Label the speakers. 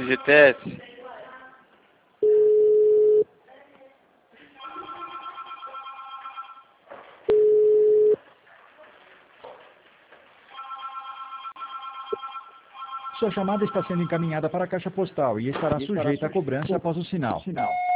Speaker 1: FGTS.
Speaker 2: Sua chamada está sendo encaminhada para a caixa postal e estará sujeita a cobrança após o sinal.